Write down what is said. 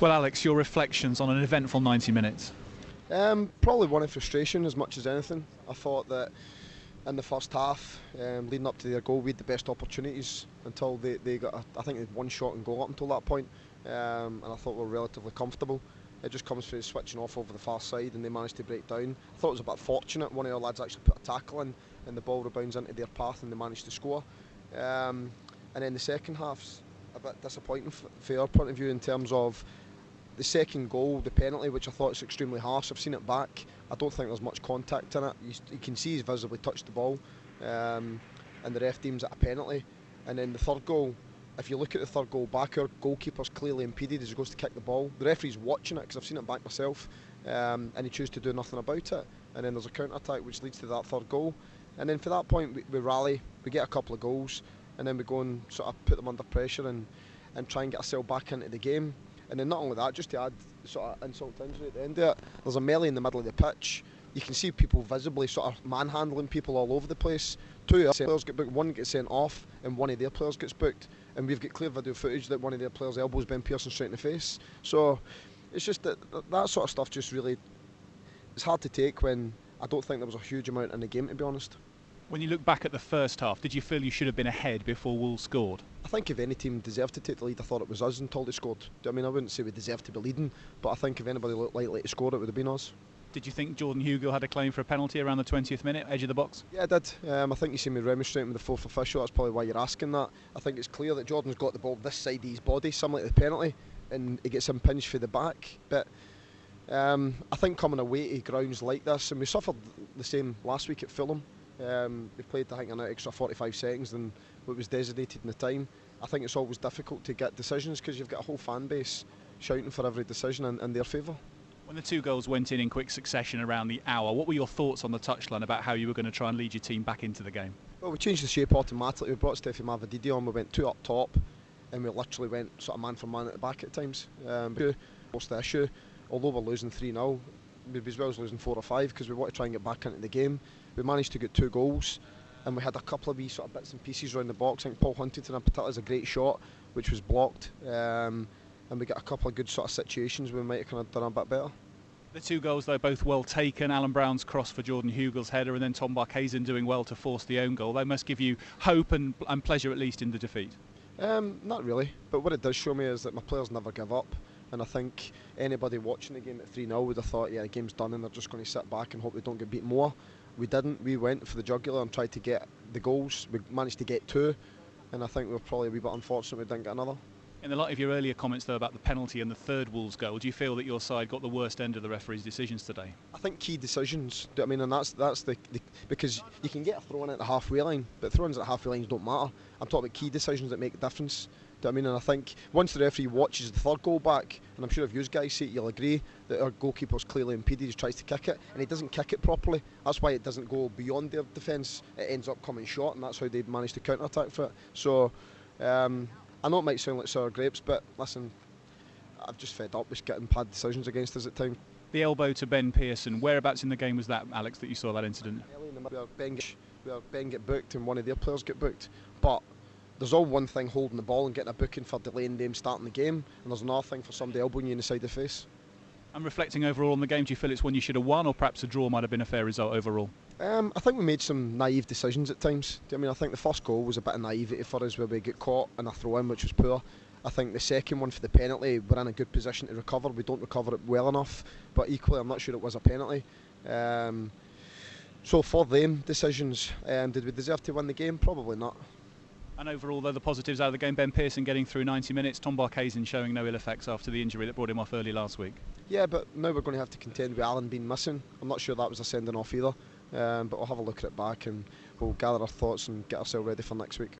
Well, Alex, your reflections on an eventful 90 minutes. Probably one of frustration as much as anything. I thought that in the first half, leading up to their goal, we had the best opportunities until they got, I think they had one shot and goal up until that point, and I thought we were relatively comfortable. It just comes through switching off over the far side and they managed to break down. I thought it was a bit fortunate, one of our lads actually put a tackle in and the ball rebounds into their path and they managed to score. And then the second half's a bit disappointing from our point of view in terms of the second goal, the penalty, which I thought is extremely harsh. I've seen it back. I don't think there's much contact in it. You can see he's visibly touched the ball, and the ref deems it a penalty. And then the third goal, if you look at the third goal back, our goalkeeper's clearly impeded as he goes to kick the ball. The referee's watching it because I've seen it back myself, and he chooses to do nothing about it. And then there's a counter-attack which leads to that third goal. And then for that point, we rally, we get a couple of goals, and then we go and sort of put them under pressure and try and get ourselves back into the game. And then not only that, just to add sort of insult to injury at the end of it, there's a melee in the middle of the pitch. You can see people visibly sort of manhandling people all over the place. Two players get booked, one gets sent off, and one of their players gets booked. And we've got clear video footage that one of their players' elbows Ben Pearson straight in the face. So it's just that sort of stuff just really, it's hard to take when I don't think there was a huge amount in the game, to be honest. When you look back at the first half, did you feel you should have been ahead before Wolves scored? I think if any team deserved to take the lead, I thought it was us until they scored. I mean, I wouldn't say we deserved to be leading, but I think if anybody looked likely to score, it would have been us. Did you think Jordan Hugill had a claim for a penalty around the 20th minute, edge of the box? Yeah, I did. I think you see me remonstrating with the fourth official. That's probably why you're asking that. I think it's clear that Jordan's got the ball this side of his body, similar to the penalty, and he gets impinged for the back. But I think coming away to grounds like this, and we suffered the same last week at Fulham. We played, I think, an extra 45 seconds than what was designated in the time. I think it's always difficult to get decisions because you've got a whole fan base shouting for every decision in their favour. When the two goals went in quick succession around the hour, what were your thoughts on the touchline about how you were going to try and lead your team back into the game? Well, we changed the shape automatically. We brought Stephy Mavididi on, we went two up top, and we literally went sort of man for man at the back at times. What's the issue? Although we're losing 3-0, maybe as well as losing 4 or 5 because we want to try and get back into the game. We managed to get 2 goals and we had a couple of wee sort of bits and pieces around the box. I think Paul Huntington in particular is a great shot which was blocked, and we got a couple of good sort of situations where we might have kind of done a bit better. The 2 goals though, both well taken. Alan Brown's cross for Jordan Hugill's header and then Tom Barkhuizen doing well to force the own goal. They must give you hope and pleasure at least in the defeat. Not really, but what it does show me is that my players never give up. And I think anybody watching the game at 3-0 would have thought, yeah, the game's done and they're just going to sit back and hope they don't get beat more. We didn't. We went for the jugular and tried to get the goals. We managed to get 2, and I think we were probably a wee bit unfortunate we didn't get another. In the light of your earlier comments, though, about the penalty and the third Wolves goal, do you feel that your side got the worst end of the referee's decisions today? I think key decisions. I mean, and that's the because you can get a throw in at the halfway line, but throw-ins at the halfway lines don't matter. I'm talking about key decisions that make a difference. I mean, and I think once the referee watches the third goal back, and I'm sure if you guys see it, you'll agree that our goalkeeper's clearly impeded. He tries to kick it, and he doesn't kick it properly. That's why it doesn't go beyond their defence. It ends up coming short, and that's how they manage to counter-attack for it. So, I know it might sound like sour grapes, but listen, I've just fed up with getting bad decisions against us at times. The elbow to Ben Pearson, whereabouts in the game was that, Alex, that you saw that incident? Early in the middle, where Ben get booked and one of their players get booked. But there's all one thing holding the ball and getting a booking for delaying them starting the game, and there's another thing for somebody elbowing you in the side of the face. And reflecting overall on the game, do you feel it's one you should have won, or perhaps a draw might have been a fair result overall? I think we made some naive decisions at times. I mean, I think the first goal was a bit of naivety for us where we get caught in a throw-in, which was poor. I think the second one for the penalty, we're in a good position to recover. We don't recover it well enough, but equally I'm not sure it was a penalty. So for them decisions, did we deserve to win the game? Probably not. And overall, though, the positives out of the game, Ben Pearson getting through 90 minutes, Tom Barkhuizen showing no ill effects after the injury that brought him off early last week. Yeah, but now we're going to have to contend with Alan being missing. I'm not sure that was a sending off either, but we'll have a look at it back and we'll gather our thoughts and get ourselves ready for next week.